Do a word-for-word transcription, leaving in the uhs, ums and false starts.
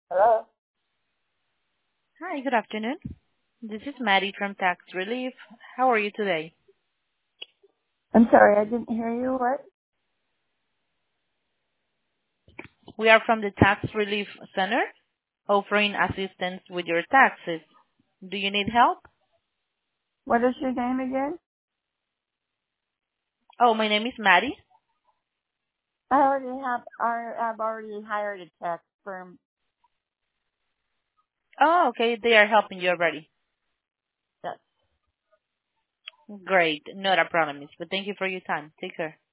Hello? Hi, good afternoon. This is Maddie from Tax Relief. How are you today? I'm sorry, I didn't hear you. What? We are from the Tax Relief Center offering assistance with your taxes. Do you need help? What is your name again? Oh, my name is Maddie. I already have, I have already hired a tax firm. Oh, okay. They are helping you already. That Great. Not a problem, miss. But thank you for your time. Take care.